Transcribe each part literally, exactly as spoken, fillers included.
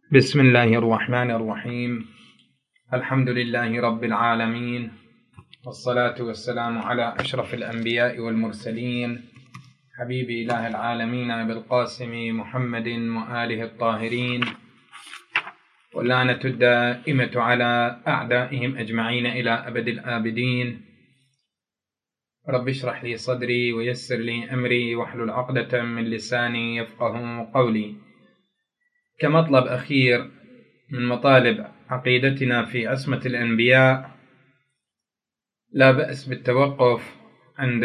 بسم الله الرحمن الرحيم. الحمد لله رب العالمين، والصلاة والسلام على أشرف الأنبياء والمرسلين، حبيب إله العالمين أبي القاسم محمد وآله الطاهرين، واللعنة الدائمة على أعدائهم أجمعين إلى أبد الآبدين. رب اشرح لي صدري ويسر لي أمري واحلل عقدة من لساني يفقه قولي. كمطلب أخير من مطالب عقيدتنا في عصمة الأنبياء، لا بأس بالتوقف عند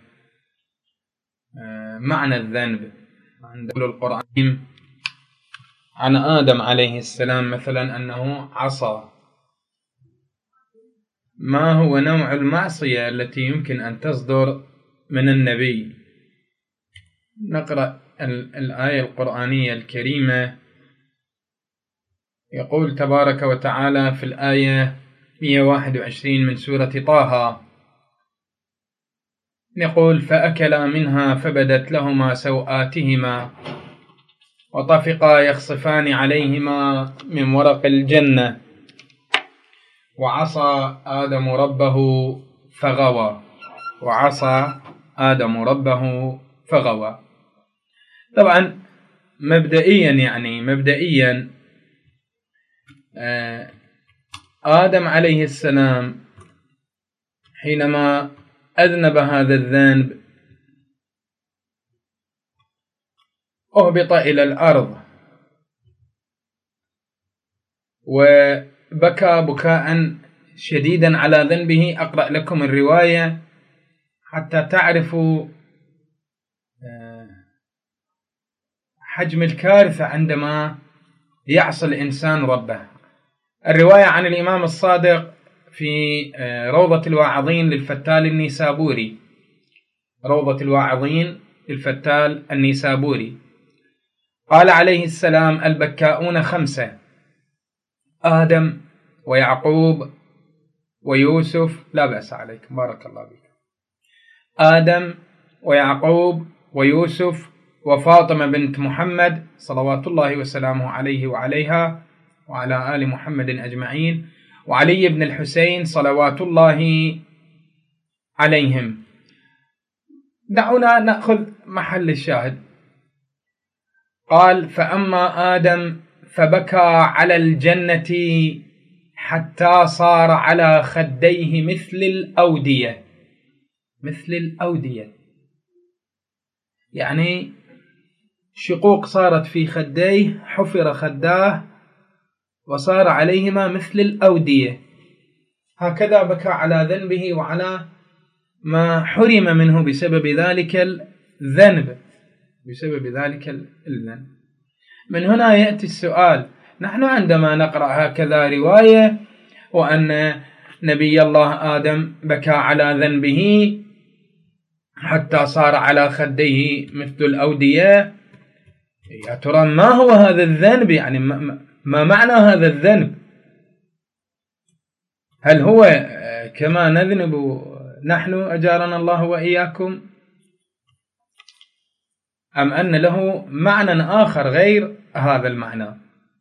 معنى الذنب عند القرآن عن آدم عليه السلام مثلا أنه عصى. ما هو نوع المعصية التي يمكن أن تصدر من النبي؟ نقرأ الآية القرآنية الكريمة. يقول تبارك وتعالى في الآية مئة وواحد وعشرين من سورة طه، يقول: فأكلا منها فبدت لهما سوآتهما وطفقا يخصفان عليهما من ورق الجنة وعصى آدم ربه فغوى وعصى آدم ربه فغوى. طبعا مبدئيا يعني مبدئيا آدم عليه السلام حينما أذنب هذا الذنب أهبط إلى الأرض وبكى بكاء شديدا على ذنبه. أقرأ لكم الرواية حتى تعرفوا حجم الكارثة عندما يعصي الإنسان ربه. الرواية عن الإمام الصادق في روضة الواعظين للفتال النيسابوري، روضة الواعظين للفتال النيسابوري، قال عليه السلام: البكاؤون خمسة: آدم ويعقوب ويوسف. لا بأس عليكم، بارك الله بك. آدم ويعقوب ويوسف وفاطمة بنت محمد صلوات الله وسلامه عليه وعليها وعلى آل محمد أجمعين، وعلي بن الحسين صلوات الله عليهم. دعونا نأخذ محل الشاهد. قال: فأما آدم فبكى على الجنة حتى صار على خديه مثل الأودية. مثل الأودية يعني شقوق صارت في خديه، حفر خداه وصار عليهما مثل الأودية. هكذا بكى على ذنبه وعلى ما حرم منه بسبب ذلك الذنب بسبب ذلك الذنب. من هنا يأتي السؤال: نحن عندما نقرأ هكذا رواية وأن نبي الله آدم بكى على ذنبه حتى صار على خديه مثل الأودية، يا ترى ما هو هذا الذنب؟ يعني ما معنى هذا الذنب؟ هل هو كما نذنب نحن أجارنا الله وإياكم، أم أن له معنى آخر غير هذا المعنى؟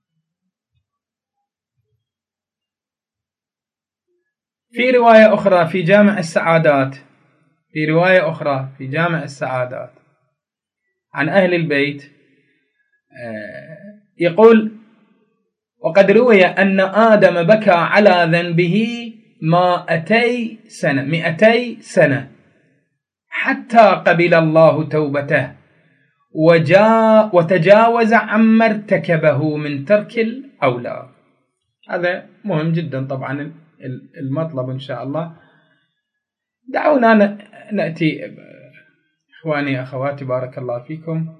في رواية أخرى في جامع السعادات في رواية أخرى في جامع السعادات عن أهل البيت يقول: وقد روي أن آدم بكى على ذنبه مائتي سنة مئتي سنة حتى قبل الله توبته وجاء وتجاوز عما ارتكبه من ترك الأولى. هذا مهم جدا طبعا المطلب إن شاء الله. دعونا نأتي إخواني أخواتي بارك الله فيكم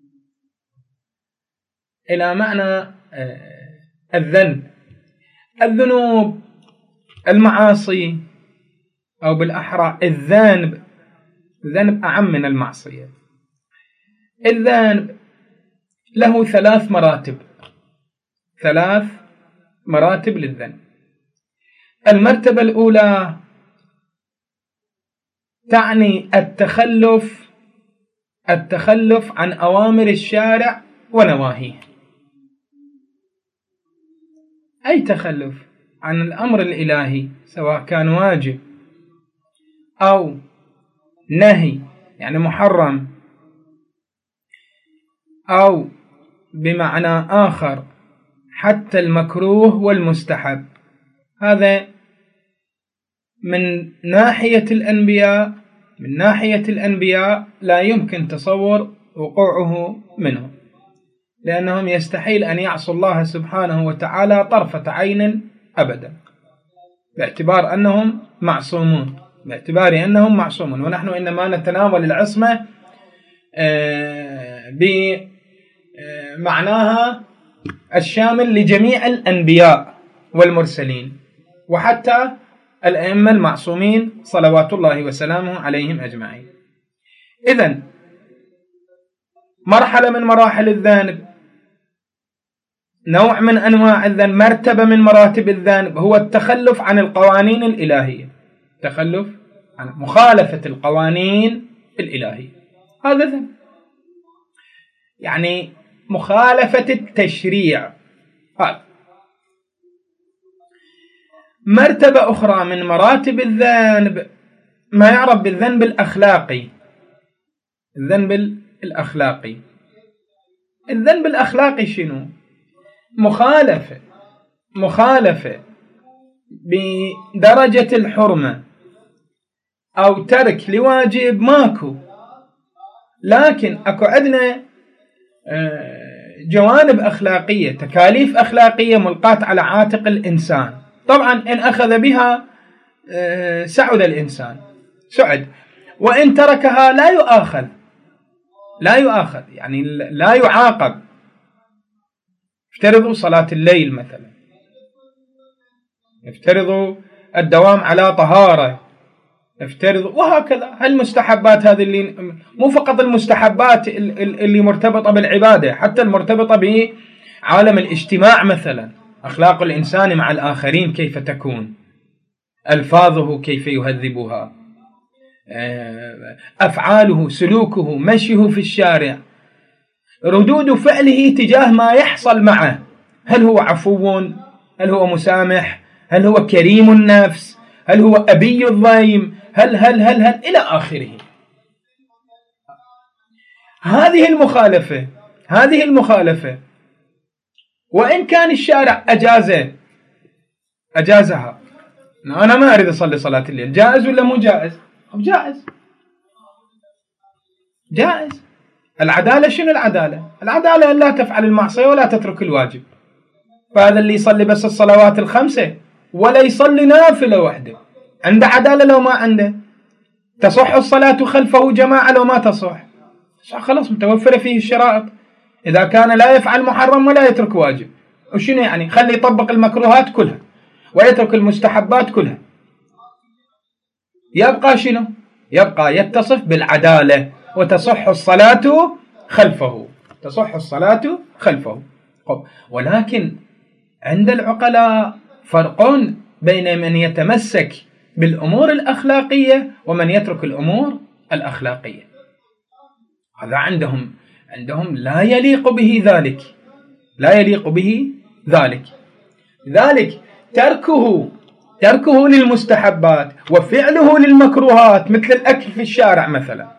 إلى معنى الذنب. الذنوب، المعاصي، أو بالأحرى الذنب. الذنب أعم من المعصية. الذنب له ثلاث مراتب ثلاث مراتب للذنب. المرتبة الأولى تعني التخلف التخلف عن أوامر الشارع ونواهيه. أي تخلف عن الأمر الإلهي سواء كان واجب أو نهي يعني محرم أو بمعنى آخر حتى المكروه والمستحب، هذا من ناحية الأنبياء من ناحية الأنبياء لا يمكن تصور وقوعه منهم، لأنهم يستحيل أن يعصوا الله سبحانه وتعالى طرفة عين أبدا، باعتبار أنهم معصومون باعتبار أنهم معصومون ونحن إنما نتناول العصمة بمعناها الشامل لجميع الأنبياء والمرسلين وحتى الأئمة المعصومين صلوات الله وسلامه عليهم أجمعين. إذن مرحلة من مراحل الذنب، نوع من أنواع الذنب، مرتبة من مراتب الذنب هو التخلف عن القوانين الإلهية، تخلف عن مخالفة القوانين الإلهية، هذا ذنب، يعني مخالفة التشريع. هذا مرتبة أخرى من مراتب الذنب ما يعرف بالذنب الأخلاقي. الذنب الأخلاقي الذنب الأخلاقي شنو؟ مخالفة مخالفة بدرجة الحرمة أو ترك لواجب ماكو، لكن أكو عندنا جوانب أخلاقية، تكاليف أخلاقية ملقاة على عاتق الإنسان، طبعا إن أخذ بها سعد الإنسان سعد، وإن تركها لا يؤاخذ لا يؤاخذ يعني لا يعاقب. افترضوا صلاة الليل مثلا، افترضوا الدوام على طهارة، افترضوا وهكذا. هالمستحبات هذه اللي مو فقط المستحبات اللي مرتبطة بالعبادة، حتى المرتبطة بعالم الاجتماع مثلا، أخلاق الإنسان مع الآخرين كيف تكون، ألفاظه كيف يهذبها، أفعاله، سلوكه، مشيه في الشارع، ردود فعله تجاه ما يحصل معه، هل هو عفو، هل هو مسامح، هل هو كريم النفس، هل هو أبي الضيم، هل هل هل هل إلى آخره. هذه المخالفة هذه المخالفة وإن كان الشارع أجازه أجازها، أنا ما أريد أصلي صلاة الليل، جائز ولا مو جائز؟ جائز جائز. العدالة شنو العدالة؟ العدالة أن لا تفعل المعصية ولا تترك الواجب. فهذا اللي يصلي بس الصلوات الخمسة ولا يصلي نافلة وحده عنده عدالة لو ما عنده؟ تصح الصلاة خلفه جماعة لو ما تصح؟ خلاص متوفرة فيه الشرائط، إذا كان لا يفعل محرم ولا يترك واجب. وشنو يعني؟ خلي يطبق المكروهات كلها ويترك المستحبات كلها، يبقى شنو؟ يبقى يتصف بالعدالة وتصح الصلاة خلفه تصح الصلاة خلفه. ولكن عند العقلاء فرق بين من يتمسك بالأمور الأخلاقية ومن يترك الأمور الأخلاقية، هذا عندهم عندهم لا يليق به ذلك لا يليق به ذلك ذلك تركه تركه للمستحبات وفعله للمكروهات مثل الأكل في الشارع مثلا.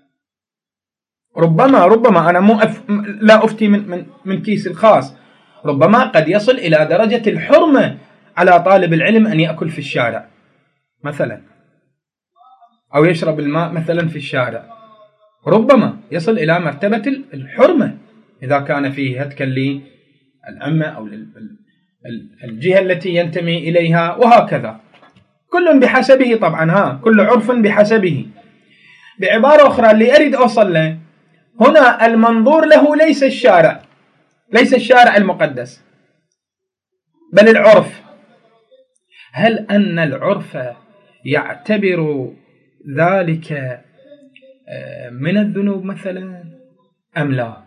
ربما ربما أنا مو أف... لا أفتي من, من, من كيس الخاص، ربما قد يصل إلى درجة الحرمة على طالب العلم أن يأكل في الشارع مثلا أو يشرب الماء مثلا في الشارع، ربما يصل إلى مرتبة الحرمة إذا كان فيه هتكا للعمة أو الجهة التي ينتمي إليها وهكذا، كل بحسبه طبعا، ها كل عرف بحسبه. بعبارة أخرى اللي أريد أوصل له هنا المنظور له ليس الشارع ليس الشارع المقدس بل العرف. هل أن العرف يعتبر ذلك من الذنوب مثلا أم لا؟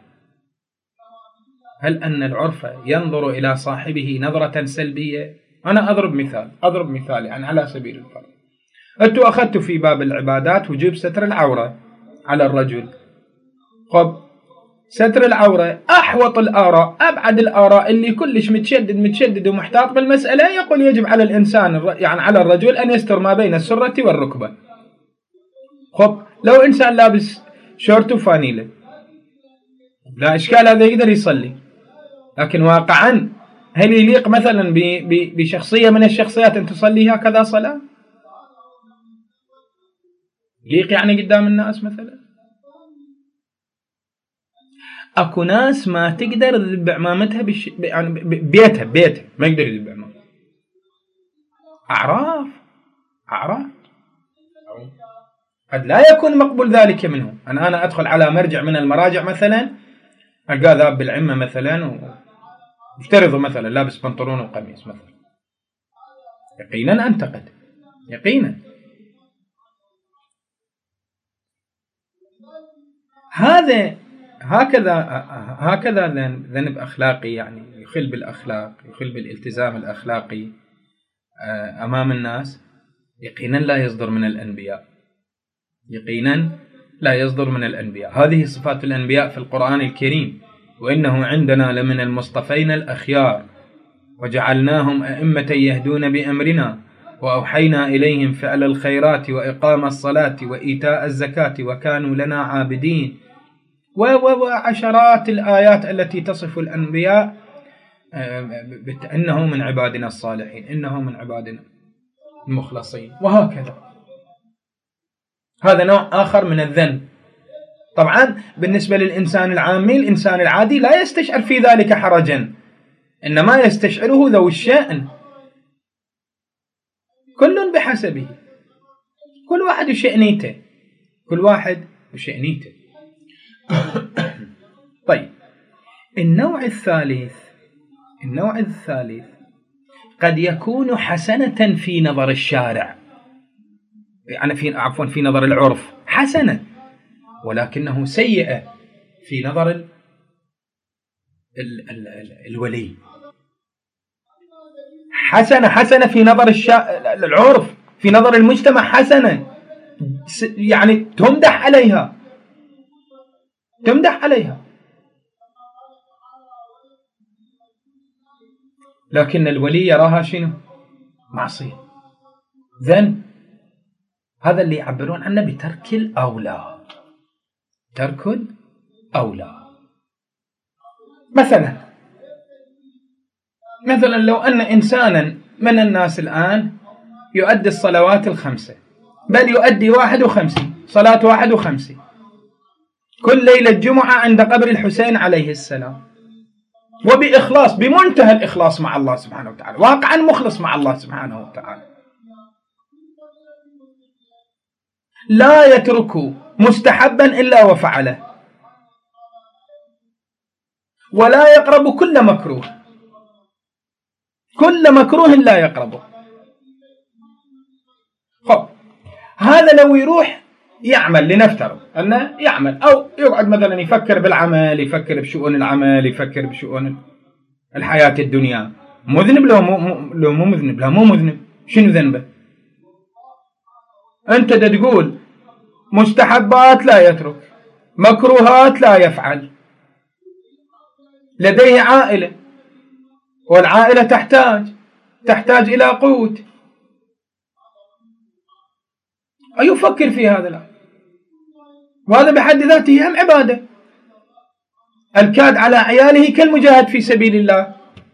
هل أن العرف ينظر إلى صاحبه نظرة سلبية؟ أنا أضرب مثال أضرب مثال يعني على سبيل الفرض، أنتوا أخذتوا في باب العبادات وجوب ستر العورة على الرجل، طب ستر العورة أحوط الآراء، أبعد الآراء اللي كلش متشدد متشدد ومحتاط بالمسألة، يقول يجب على الإنسان يعني على الرجل أن يستر ما بين السرة والركبة. خب لو إنسان لابس شورت وفانيلة لا إشكال، هذا يقدر يصلي، لكن واقعا هل يليق مثلا بشخصية من الشخصيات أن تصلي هكذا صلاة؟ يليق يعني قدام الناس مثلا؟ اكو ناس ما تقدر تذب عمامتها بش... يعني بيتها بيتها ما يقدر يذب عمامتها. اعراف اعراف قد لا يكون مقبول ذلك منهم. انا انا ادخل على مرجع من المراجع مثلا القى ذاب بالعمه مثلا وافترضوا مثلا لابس بنطلون وقميص مثلا، يقينا انتقد يقينا. هذا هكذا هكذا ذنب أخلاقي، يعني يخل بالأخلاق، يخل بالالتزام الأخلاقي أمام الناس، يقينا لا يصدر من الأنبياء، يقينا لا يصدر من الأنبياء. هذه صفات الأنبياء في القرآن الكريم: وإنه عندنا لمن المصطفين الأخيار وجعلناهم أئمة يهدون بأمرنا وأوحينا إليهم فعل الخيرات وإقام الصلاة وإيتاء الزكاة وكانوا لنا عابدين، وعشرات الآيات التي تصف الأنبياء إنه من عبادنا الصالحين، إنه من عبادنا المخلصين، وهكذا. هذا نوع آخر من الذنب. طبعا بالنسبة للإنسان العامي الإنسان العادي لا يستشعر في ذلك حرجا، إنما يستشعره ذو الشأن، كل بحسبه، كل واحد وشأنيته، كل واحد وشأنيته. طيب النوع الثالث النوع الثالث قد يكون حسنة في نظر الشارع، يعني في عفوا في نظر العرف حسنة، ولكنه سيئة في نظر ال ال ال ال الولي. حسنة حسنة في نظر الشا... العرف، في نظر المجتمع حسنة، يعني تمدح عليها تمدح عليها لكن الولي يراها شنو؟ معصية، ذنب. هذا اللي يعبرون عنه بترك الأولى، ترك الأولى. مثلا مثلا لو أن إنسانا من الناس الآن يؤدي الصلوات الخمسة، بل يؤدي واحد وخمسين صلاة واحد وخمسين كل ليلة جمعة عند قبر الحسين عليه السلام، وبإخلاص، بمنتهى الإخلاص مع الله سبحانه وتعالى، واقعا مخلص مع الله سبحانه وتعالى، لا يترك مستحبا إلا وفعله، ولا يقرب كل مكروه، كل مكروه لا يقربه. خب هذا لو يروح يعمل، لنفترض أنه يعمل أو يقعد مثلا يفكر بالعمل، يفكر بشؤون العمل، يفكر بشؤون الحياة الدنيا، مذنب لو مو, لو مو مذنب؟ لا مو مذنب. شنو ذنبه؟ أنت دا تقول مستحبات لا يترك، مكروهات لا يفعل، لديه عائلة والعائلة تحتاج تحتاج إلى قوت، أيفكر في هذا الأمر، وهذا بحد ذاته هم عبادة. الكاد على عياله كالمجاهد في سبيل الله.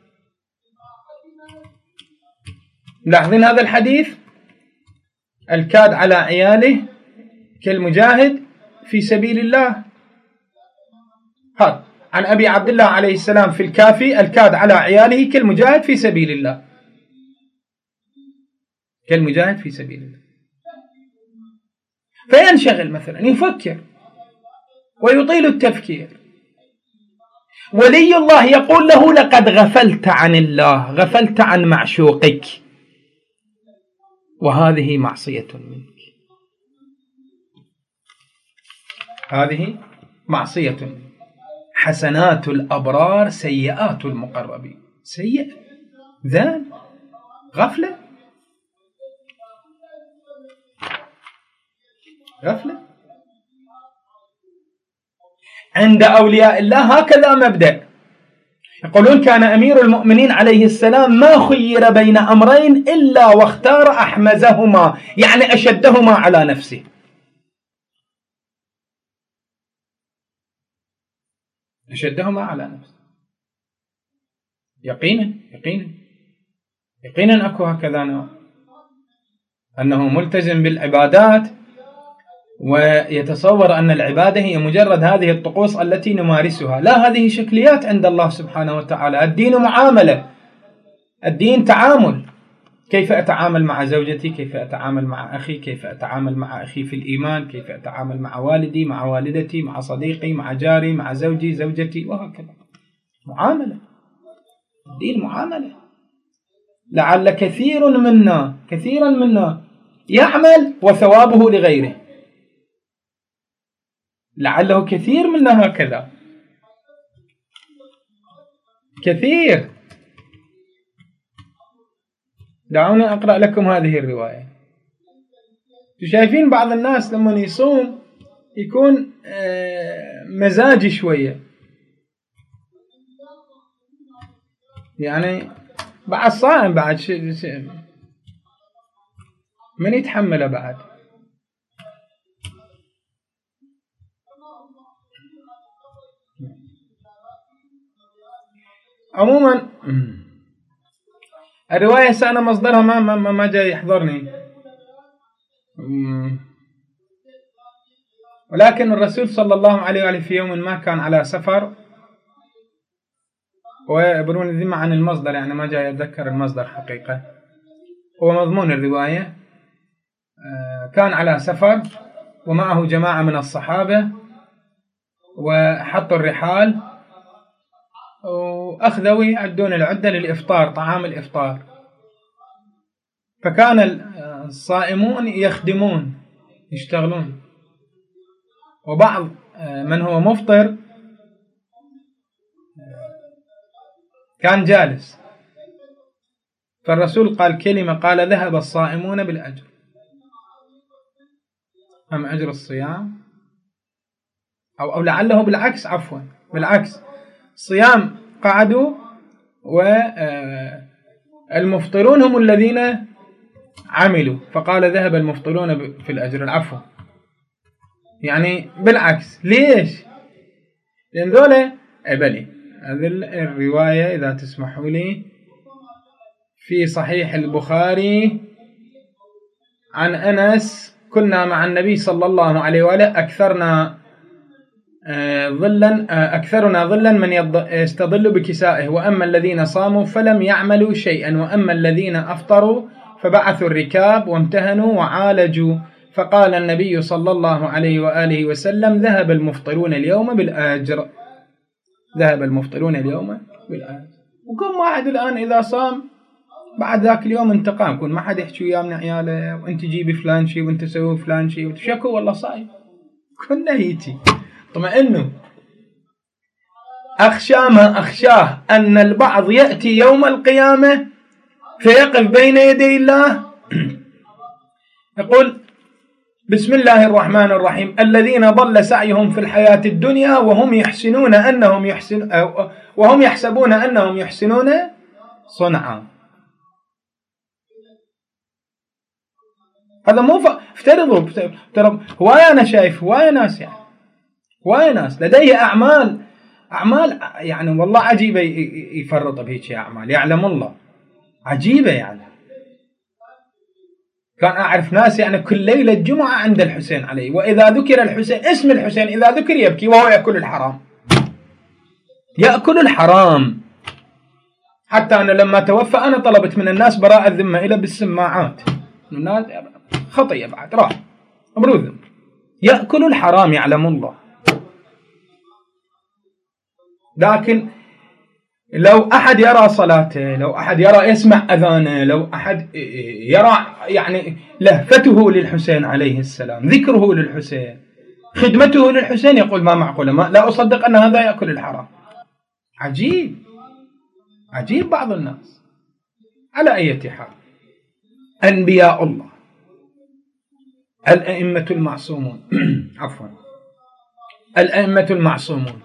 لاحظين هذا الحديث؟ الكاد على عياله كالمجاهد في سبيل الله. هذا عن أبي عبد الله عليه السلام في الكافي: الكاد على عياله كالمجاهد في سبيل الله، كالمجاهد في سبيل الله. فينشغل مثلا، يفكر ويطيل التفكير. ولي الله يقول له: لقد غفلت عن الله، غفلت عن معشوقك، وهذه معصية منك، هذه معصية منك. حسنات الأبرار سيئات المقربين. سيئة، ذنب، غفلة، غفلة. عند أولياء الله هكذا مبدأ. يقولون كان أمير المؤمنين عليه السلام ما خير بين أمرين إلا واختار أحمزهما، يعني أشدهما على نفسه. أشدهما على نفسه يقينا يقينا يقينا أكو هكذا نوع، أنه ملتزم بالعبادات ويتصور أن العبادة هي مجرد هذه الطقوس التي نمارسها. لا، هذه شكليات عند الله سبحانه وتعالى. الدين معاملة، الدين تعامل. كيف أتعامل مع زوجتي، كيف أتعامل مع أخي، كيف أتعامل مع أخي في الإيمان، كيف أتعامل مع والدي، مع والدتي، مع صديقي، مع جاري، مع زوجي، زوجتي، وهكذا. معاملة، الدين معاملة. لعل كثير منا كثيرا منا يعمل وثوابه لغيره، لعله كثير منا هكذا، كثير. دعوني أقرأ لكم هذه الرواية. شايفين بعض الناس لما يصوم يكون مزاجي شوية، يعني بعد صائم، بعد شيء من يتحمله بعد. عموما الرواية سأنا مصدرها ما ما ما جاي يحضرني، ولكن الرسول صلى الله عليه وآله في يوم ما كان على سفر، ويبرون الذمة عن المصدر، يعني ما جاي يتذكر المصدر حقيقة. هو مضمون الرواية كان على سفر ومعه جماعة من الصحابة، وحطوا الرحال وأخذوا يعدون العدة للإفطار، طعام الإفطار. فكان الصائمون يخدمون يشتغلون، وبعض من هو مفطر كان جالس. فالرسول قال كلمة، قال ذهب الصائمون بالأجر. أم أجر الصيام، أو, أو لعله بالعكس، عفوا بالعكس، صيام قعدوا والمفطرون هم الذين عملوا، فقال ذهب المفطرون في الأجر، العفو، يعني بالعكس. ليش؟ لأن ذولا أبلي. هذه الرواية إذا تسمحوا لي في صحيح البخاري عن أنس: كنا مع النبي صلى الله عليه وآله أكثرنا ظلا أكثرنا ظلا من يستظل بكسائه، وأما الذين صاموا فلم يعملوا شيئا، وأما الذين أفطروا فبعثوا الركاب وامتهنوا وعالجوا. فقال النبي صلى الله عليه وآله وسلم: ذهب المفطرون اليوم بالأجر، ذهب المفطرون اليوم بالأجر. وكم واحد الآن إذا صام بعد ذاك اليوم انتقام، كون ما حد يحكي وياه من عياله، وانت جيبي فلان شيء وانت سوي فلان شيء، وتشكوا والله صايم، كنا هيتي. طمئنوا. أخشى ما أخشاه أن البعض يأتي يوم القيامة فيقف بين يدي الله يقول: بسم الله الرحمن الرحيم، الذين ضل سعيهم في الحياة الدنيا وهم يحسنون أنهم يحسن وهم يحسبون أنهم يحسنون صنعا. هذا مو ف... افترضوا افترضوا هواية أنا شايف هواية ناس، يعني هواية ناس لديه أعمال أعمال يعني والله عجيبة، يفرط بهيك أعمال، يعلم الله عجيبة. يعني كان أعرف ناس يعني كل ليلة جمعة عند الحسين عليه، وإذا ذكر الحسين، اسم الحسين إذا ذكر يبكي، وهو يأكل الحرام، يأكل الحرام. حتى أنا لما توفى أنا طلبت من الناس براءة الذمة إلى بالسماعات، الناس خطية بعد راح أمروذ، يأكل الحرام، يعلم الله. لكن لو أحد يرى صلاته، لو أحد يرى يسمع أذانه، لو أحد يرى يعني لهفته للحسين عليه السلام، ذكره للحسين، خدمته للحسين، يقول ما معقولة، ما لا أصدق أن هذا يأكل الحرام. عجيب عجيب بعض الناس. على أي حال، أنبياء الله الأئمة المعصومون عفوا الأئمة المعصومون.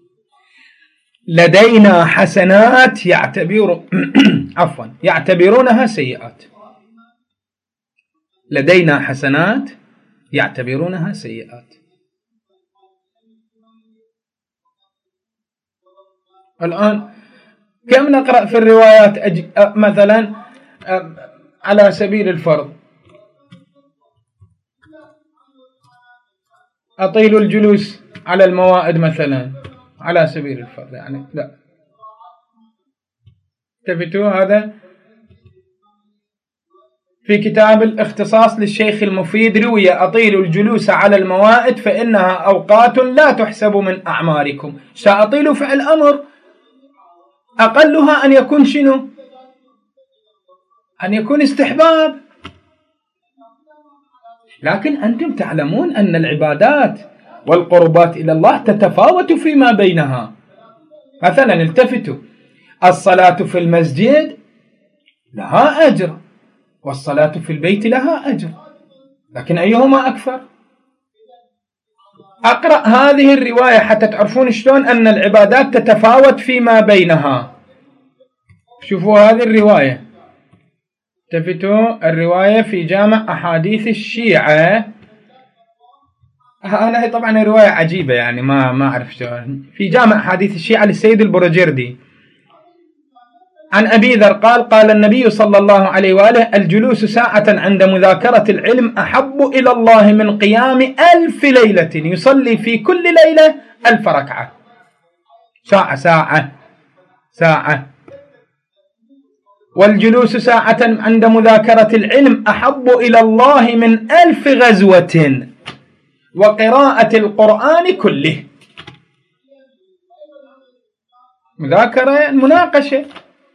لدينا حسنات يعتبر عفوا يعتبرونها سيئات، لدينا حسنات يعتبرونها سيئات. الآن كم نقرأ في الروايات أج... مثلا على سبيل الفرض أطيل الجلوس على الموائد مثلا على سبيل الفرض، يعني لا التفتوا، هذا في كتاب الاختصاص للشيخ المفيد روي أطيل الجلوس على الموائد فإنها أوقات لا تحسب من أعماركم. سأطيل فعل أمر أقلها أن يكون شنو؟ أن يكون استحباب. لكن أنتم تعلمون أن العبادات والقربات إلى الله تتفاوت فيما بينها. مثلا التفتوا، الصلاة في المسجد لها أجر والصلاة في البيت لها أجر، لكن أيهما أكثر؟ أقرأ هذه الرواية حتى تعرفون شلون أن العبادات تتفاوت فيما بينها. شوفوا هذه الرواية، التفتوا، الرواية في جامع أحاديث الشيعة. أنا طبعا رواية عجيبة يعني ما ما أعرف شلون، في جامع أحاديث الشيعة للسيد البرجردي عن أبي ذر قال: قال النبي صلى الله عليه وآله: الجلوس ساعة عند مذاكرة العلم أحب إلى الله من قيام ألف ليلة يصلي في كل ليلة ألف ركعة. ساعة ساعة ساعة. والجلوس ساعة عند مذاكرة العلم أحب إلى الله من ألف غزوة وقراءة القرآن كله. مذاكرة مناقشة.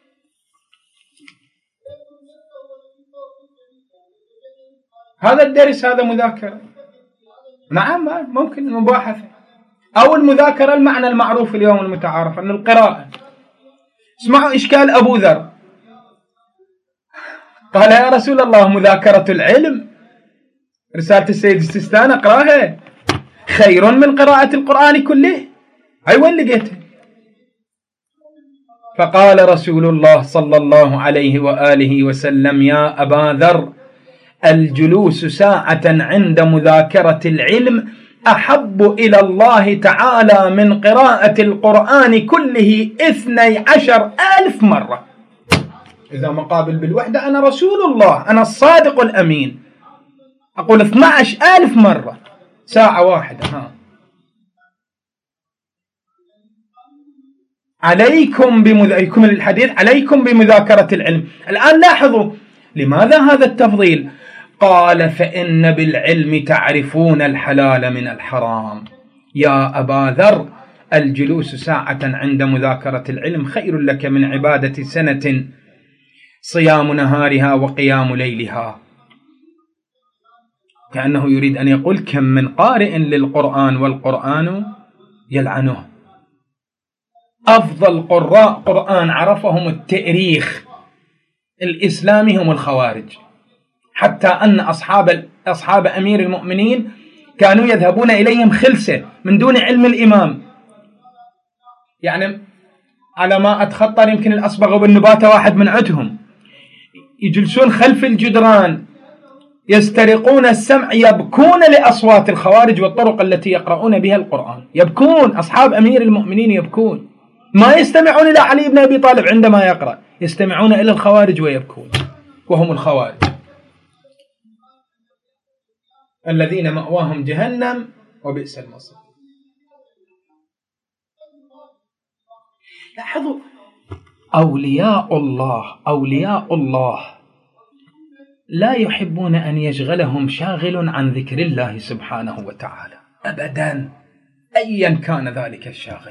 هذا الدرس هذا مذاكرة، نعم ممكن مباحثة، أو المذاكرة المعنى المعروف اليوم المتعارف أن القراءة. اسمعوا إشكال أبو ذر، قال: يا رسول الله، مذاكرة العلم رسالة السيد السيستاني أقراها خير من قراءة القرآن كله. هاي وين لقيتها؟ فقال رسول الله صلى الله عليه وآله وسلم: يا أبا ذر، الجلوس ساعة عند مذاكرة العلم أحب إلى الله تعالى من قراءة القرآن كله اثني عشر ألف مرة. إذا مقابل بالوحدة أنا رسول الله، أنا الصادق الأمين، أقول اثني عشر ألف مرة ساعة واحدة. ها. عليكم بمذاكرة الحديث، عليكم بمذاكرة العلم. الآن لاحظوا لماذا هذا التفضيل؟ قال: فإن بالعلم تعرفون الحلال من الحرام. يا أبا ذر، الجلوس ساعة عند مذاكرة العلم خير لك من عبادة سنة صيام نهارها وقيام ليلها. كأنه يريد أن يقول: كم من قارئ للقرآن والقرآن يلعنه. أفضل قراء قرآن عرفهم التاريخ الإسلامي هم الخوارج، حتى أن أصحاب أصحاب أمير المؤمنين كانوا يذهبون إليهم خلسة من دون علم الإمام. يعني على ما أتخطر يمكن الأصبغ بالنباتة واحد من عدهم، يجلسون خلف الجدران يسترقون السمع، يبكون لأصوات الخوارج والطرق التي يقرؤون بها القرآن. يبكون أصحاب أمير المؤمنين، يبكون، ما يستمعون إلى علي بن أبي طالب عندما يقرأ، يستمعون إلى الخوارج ويبكون، وهم الخوارج الذين مأواهم جهنم وبئس المصير. لاحظوا، أولياء الله أولياء الله لا يحبون أن يشغلهم شاغل عن ذكر الله سبحانه وتعالى أبدا، أيا كان ذلك الشاغل،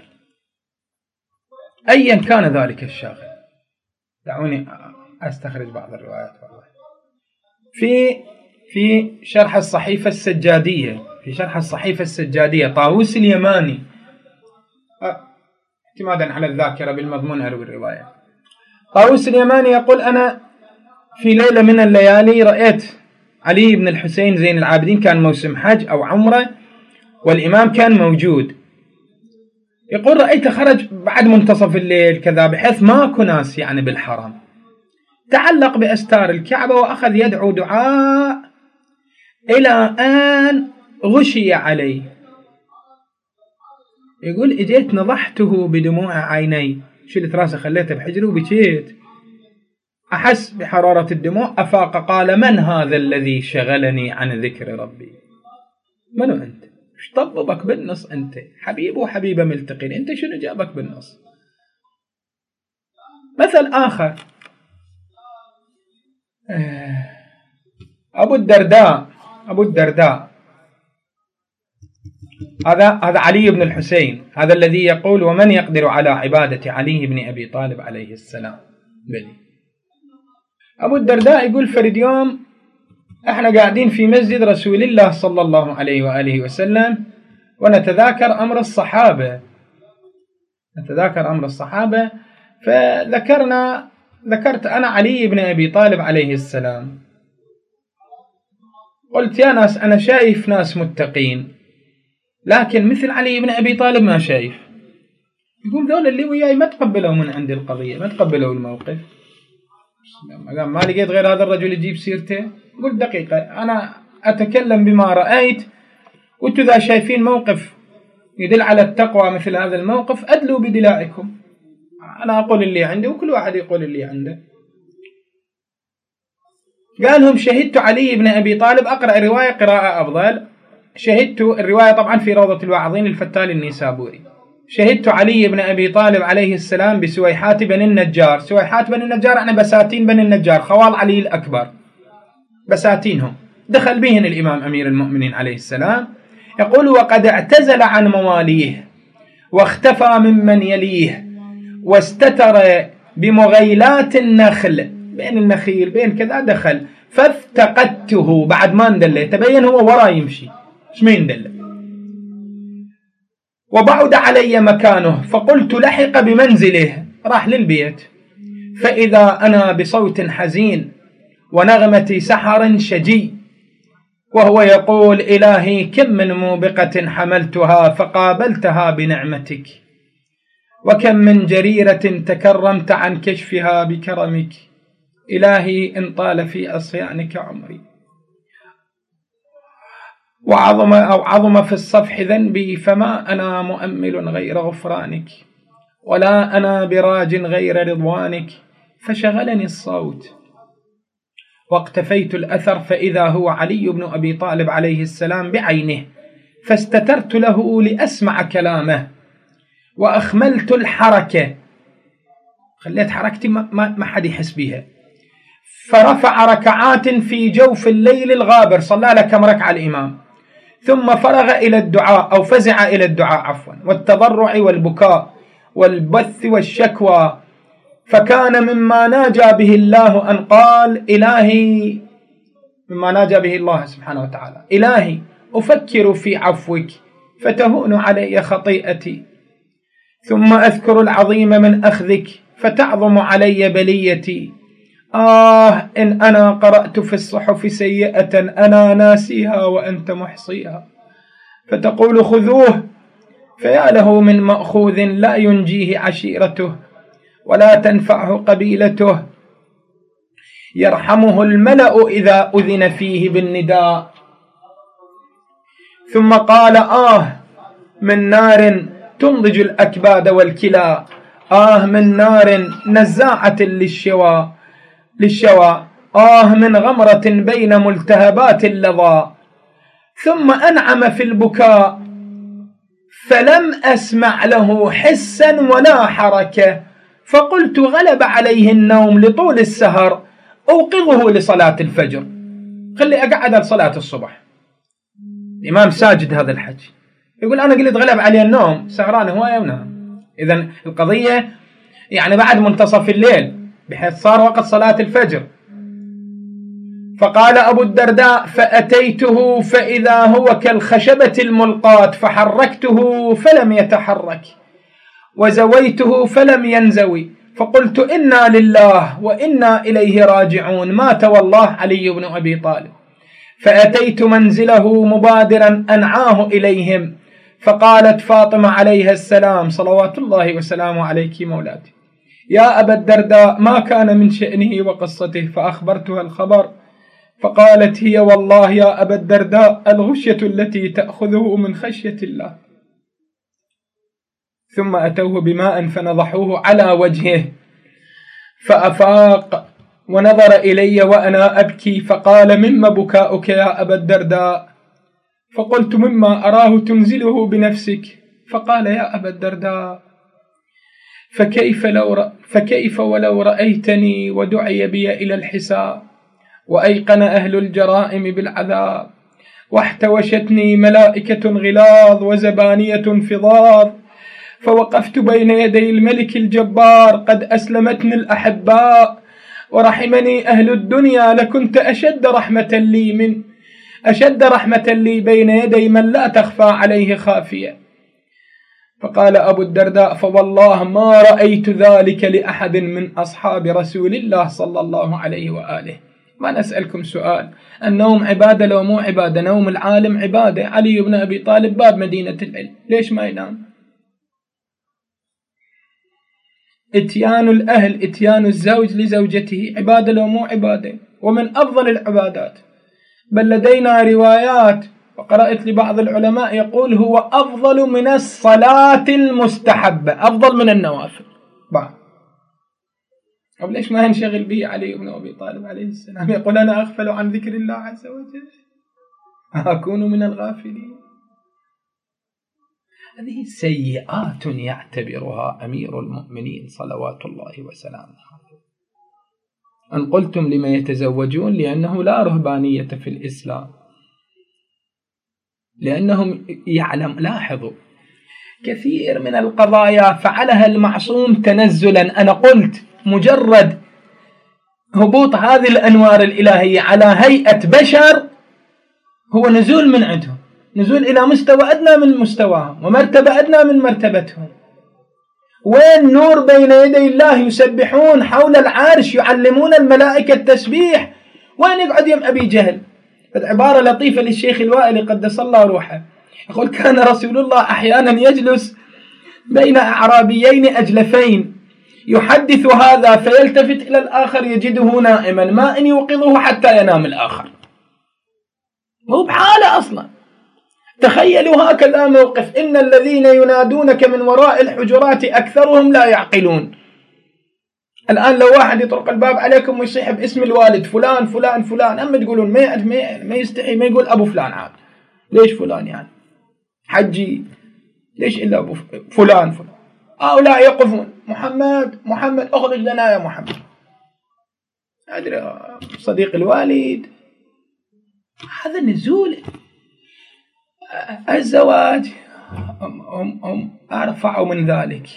أيا كان ذلك الشاغل. دعوني أستخرج بعض الروايات. في في شرح الصحيفة السجادية في شرح الصحيفة السجادية طاووس اليماني، اعتمادا على الذاكرة بالمضمون أروي الرواية، طاووس اليماني يقول: أنا في ليلة من الليالي رأيت علي بن الحسين زين العابدين، كان موسم حج أو عمرة والإمام كان موجود، يقول رأيت خرج بعد منتصف الليل كذا بحيث ماكو ناس يعني بالحرم، تعلق بأستار الكعبة وأخذ يدعو دعاء إلى أن غشي عليه. يقول اجيت نضحته بدموع عيني، شلت راسه خليته بحجري وبكيت، أحس بحرارة الدموع، أفاق قال من هذا الذي شغلني عن ذكر ربي؟ منو أنت؟ ايش طببك بالنص؟ أنت حبيب وحبيبة ملتقين، أنت شنو جابك بالنص؟ مثل آخر أبو الدرداء أبو الدرداء هذا هذا علي بن الحسين، هذا الذي يقول ومن يقدر على عبادة علي بن أبي طالب عليه السلام بلي. أبو الدرداء يقول فرد يوم احنا قاعدين في مسجد رسول الله صلى الله عليه وآله وسلم ونتذاكر أمر الصحابة نتذاكر أمر الصحابة فذكرنا ذكرت أنا علي بن أبي طالب عليه السلام، قلت يا ناس أنا شايف ناس متقين لكن مثل علي بن أبي طالب ما شايف. يقول ذول اللي وياي ما تقبلوا من عندي القضية، ما تقبلوا الموقف، ما لقيت غير هذا الرجل يجيب سيرته. قلت دقيقة أنا أتكلم بما رأيت، وانتوا إذا شايفين موقف يدل على التقوى مثل هذا الموقف أدلوا بدلائكم، أنا أقول اللي عندي وكل واحد يقول اللي عنده. قالهم شهدت علي بن أبي طالب، أقرأ رواية قراءة أفضل، شهدت الرواية طبعا في روضة الواعظين للفتال النيسابوري، شهدت علي بن أبي طالب عليه السلام بسويحات بن النجار. سويحات بن النجار يعني بساتين بن النجار، خوال علي الأكبر، بساتينهم دخل بهن الإمام أمير المؤمنين عليه السلام. يقول وقد اعتزل عن مواليه واختفى ممن يليه واستتر بمغيلات النخل، بين النخيل بين كذا دخل، فافتقدته بعد ما ندله، تبين هو ورا يمشي ايش مين دله، وبعد علي مكانه فقلت لحق بمنزله، راح للبيت، فإذا أنا بصوت حزين ونغمة سحر شجي وهو يقول إلهي كم من موبقة حملتها فقابلتها بنعمتك، وكم من جريرة تكرمت عن كشفها بكرمك، إلهي إن طال في عصيانك عمري، وعظم أو عظم في الصفح ذنبي فما أنا مؤمل غير غفرانك، ولا أنا براج غير رضوانك، فشغلني الصوت واقتفيت الأثر فإذا هو علي بن أبي طالب عليه السلام بعينه، فاستترت له لأسمع كلامه وأخملت الحركة، خليت حركتي ما, ما حد يحس بها، فرفع ركعات في جوف الليل الغابر، صلى لك كم ركعة الإمام، ثم فرغ إلى الدعاء أو فزع إلى الدعاء عفوا والتضرع والبكاء والبث والشكوى، فكان مما ناجى به الله أن قال إلهي، مما ناجى به الله سبحانه وتعالى إلهي أفكر في عفوك فتهون علي خطيئتي، ثم أذكر العظيم من أخذك فتعظم علي بليتي، آه إن أنا قرأت في الصحف سيئة أنا ناسيها وأنت محصيها، فتقول خذوه، فيا له من مأخوذ لا ينجيه عشيرته ولا تنفعه قبيلته، يرحمه الملأ إذا أذن فيه بالنداء. ثم قال آه من نار تنضج الأكباد والكلى، آه من نار نزاعة للشوى للشوى آه من غمرة بين ملتهبات اللظى، ثم أنعم في البكاء فلم أسمع له حسا ولا حركة، فقلت غلب عليه النوم لطول السهر أوقظه لصلاة الفجر، خلي أقعد لصلاة الصبح. الإمام ساجد هذا الحكي، يقول أنا قلت غلب عليه النوم، سهران هواية ونام. إذن القضية يعني بعد منتصف الليل بحيث صار وقت صلاة الفجر. فقال أبو الدرداء فأتيته فإذا هو كالخشبة الملقاة، فحركته فلم يتحرك وزويته فلم ينزوي، فقلت إنا لله وإنا إليه راجعون، مات والله علي بن أبي طالب. فأتيت منزله مبادرا أنعاه إليهم، فقالت فاطمة عليها السلام صلوات الله وسلامه عليك مولاتي: يا أبا الدرداء ما كان من شأنه وقصته؟ فأخبرتها الخبر، فقالت هي والله يا أبا الدرداء الغشية التي تأخذه من خشية الله. ثم أتوه بماء فنضحوه على وجهه فأفاق ونظر إلي وأنا أبكي، فقال: مما بكاؤك يا أبا الدرداء؟ فقلت: مما أراه تنزله بنفسك. فقال: يا أبا الدرداء فكيف, لو ر... فكيف ولو رأيتني ودعي بي إلى الحساب وأيقن أهل الجرائم بالعذاب واحتوشتني ملائكة غلاظ وزبانية فظاظ فوقفت بين يدي الملك الجبار قد أسلمتني الأحباء ورحمني أهل الدنيا لكنت أشد رحمة لي من أشد رحمة لي بين يدي من لا تخفى عليه خافية. فقال أبو الدرداء: فوالله ما رأيت ذلك لأحد من أصحاب رسول الله صلى الله عليه وآله. ما نسألكم سؤال، النوم عبادة لو مو عبادة؟ نوم العالم عبادة. علي بن أبي طالب باب مدينة العلم، ليش ما ينام؟ اتيان الأهل، اتيان الزوج لزوجته عبادة لو مو عبادة؟ ومن أفضل العبادات. بل لدينا روايات وقرأت لبعض العلماء يقول هو أفضل من الصلاة المستحبة، أفضل من النوافل بعض. طب ليش ما ينشغل به علي بن أبي طالب عليه السلام؟ يقول: أنا أغفل عن ذكر الله عز وجل، أكون من الغافلين. هذه سيئات يعتبرها أمير المؤمنين صلوات الله وسلامه. أن قلتم لما يتزوجون؟ لأنه لا رهبانية في الإسلام، لأنهم يعلم. لاحظوا كثير من القضايا فعلها المعصوم تنزلا. أنا قلت مجرد هبوط هذه الأنوار الإلهية على هيئة بشر هو نزول من عندهم، نزول إلى مستوى أدنى من مستواهم ومرتبة أدنى من مرتبتهم. وين نور بين يدي الله يسبحون حول العرش يعلمون الملائكة التسبيح؟ وين يقعد يم أبي جهل؟ عبارة لطيفة للشيخ الوائلي قدس الله روحه، يقول: كان رسول الله أحيانا يجلس بين أعرابيين أجلفين يحدث هذا فيلتفت إلى الآخر يجده نائما، ما إن يوقظه حتى ينام الآخر، مو بحاله أصلا. تخيلوا هكذا موقف: إن الذين ينادونك من وراء الحجرات أكثرهم لا يعقلون. الآن لو واحد يطرق الباب عليكم ويصيح باسم الوالد فلان فلان فلان، أما تقولون ما ما يستحي ما يقول أبو فلان عاد. ليش فلان يعني؟ حجي ليش إلا أبو فلان فلان؟ هؤلاء يقفون: محمد محمد أخرج لنا يا محمد. أدري صديق الوالد. هذا نزول. الزواج هم هم أرفع من ذلك،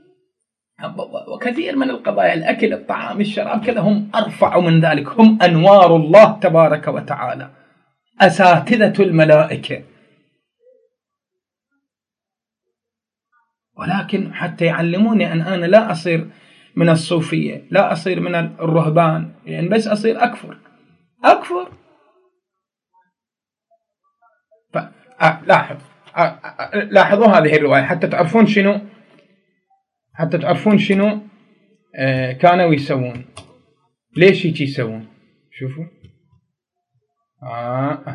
وكثير من القضايا، الأكل الطعام الشراب كذا، هم أرفع من ذلك. هم أنوار الله تبارك وتعالى، أساتذة الملائكة. ولكن حتى يعلموني أن أنا لا أصير من الصوفية، لا أصير من الرهبان، يعني بس أصير أكفر أكفر. لاحظ لاحظوا هذه الرواية حتى تعرفون شنو حتى تعرفون شنو آه كانوا يسوون، ليش هيك يسوون. شوفوا آه.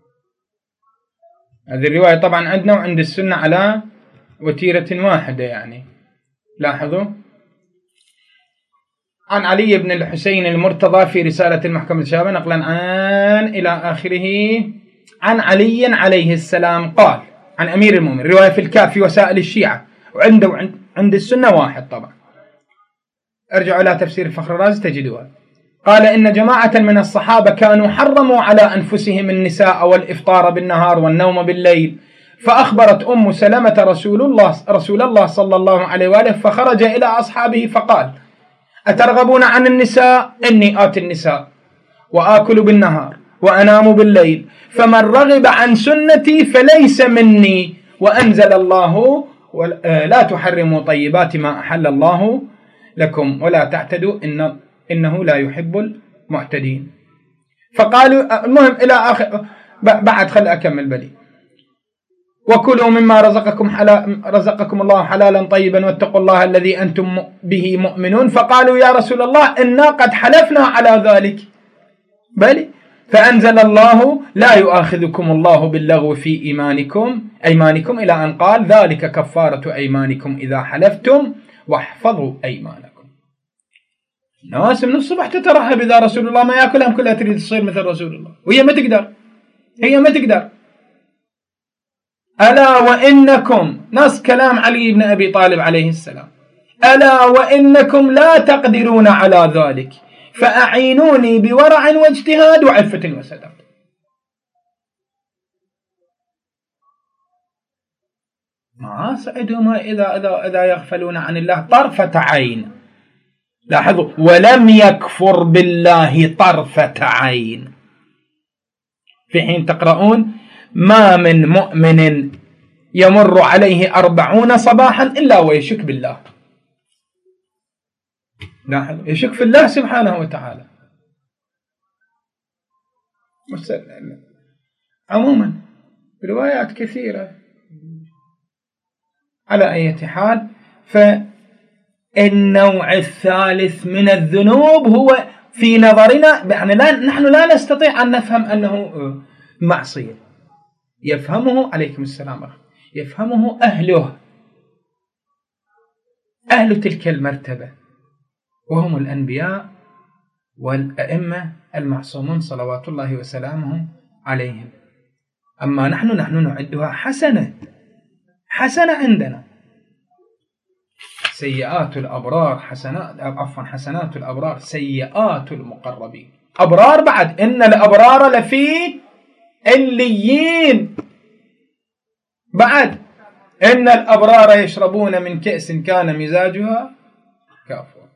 هذه الرواية طبعا عندنا وعند السنة على وتيرة واحدة يعني. لاحظوا: عن علي بن الحسين المرتضى في رسالة المحكمة الشابة نقلا عن إلى آخره، عن علي عليه السلام قال عن أمير المؤمنين. رواية في الكاف في وسائل الشيعة، وعنده وعند عند السنة واحد طبعا. ارجعوا إلى تفسير الفخر الرازي تجدوها. قال: إن جماعة من الصحابة كانوا حرموا على أنفسهم النساء والإفطار بالنهار والنوم بالليل، فأخبرت أم سلمة رسول الله رسول الله صلى الله عليه وآله، فخرج إلى أصحابه فقال: أترغبون عن النساء؟ إني آتي النساء وآكل بالنهار وأنام بالليل، فمن رغب عن سنتي فليس مني. وأنزل الله: لا تحرموا طيبات ما أحل الله لكم ولا تعتدوا إن إنه لا يحب المعتدين. فقالوا المهم إلى آخر. بعد خل أكمل بلي. وكلوا مما رزقكم, حلال رزقكم الله حلالا طيبا واتقوا الله الذي أنتم به مؤمنون. فقالوا يا رسول الله إنا قد حلفنا على ذلك. بل فأنزل الله لا يؤاخذكم الله باللغو في إيمانكم أيمانكم إلى أن قال ذلك كفارة أيمانكم إذا حلفتم واحفظوا أيمانكم. ناس من الصبح تترحب إذا رسول الله ما يأكلهم كلها تريد تصير مثل رسول الله، وهي ما تقدر هي ما تقدر ألا وإنكم، نص كلام علي بن أبي طالب عليه السلام، ألا وإنكم لا تقدرون على ذلك فأعينوني بورع واجتهاد وعفة وسداد. ما سعدهم إذا, إذا, إذا يغفلون عن الله طرفة عين. لاحظوا، ولم يكفر بالله طرفة عين، في حين تقرؤون ما من مؤمن يمر عليه أربعون صباحا إلا ويشك بالله. لاحظوا، يشك في الله سبحانه وتعالى. عموما روايات كثيرة على أي حال. فالنوع الثالث من الذنوب هو في نظرنا يعني لا نحن لا نستطيع أن نفهم أنه معصية، يفهمه عليكم السلام يفهمه أهله، أهل تلك المرتبة، وهم الأنبياء والأئمة المعصومون صلوات الله وسلامه عليهم. أما نحن نحن نعدها حسنة حسنة عندنا. سيئات الأبرار حسنات، عفوا حسنات الأبرار سيئات المقربين. أبرار بعد، إن الأبرار لفي عليين. بعد إن الأبرار يشربون من كأس كان مزاجها كافور.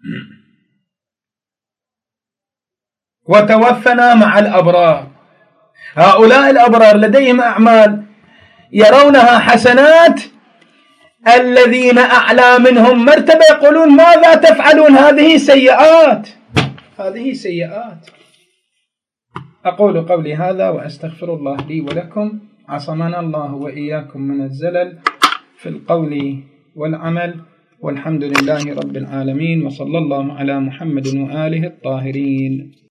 وتوفنا مع الأبرار. هؤلاء الأبرار لديهم أعمال يرونها حسنات، الذين أعلى منهم مرتبة يقولون ماذا تفعلون، هذه سيئات هذه سيئات. أقول قولي هذا وأستغفر الله لي ولكم، عصمنا الله وإياكم من الزلل في القول والعمل، والحمد لله رب العالمين، وصلى الله على محمد وآله الطاهرين.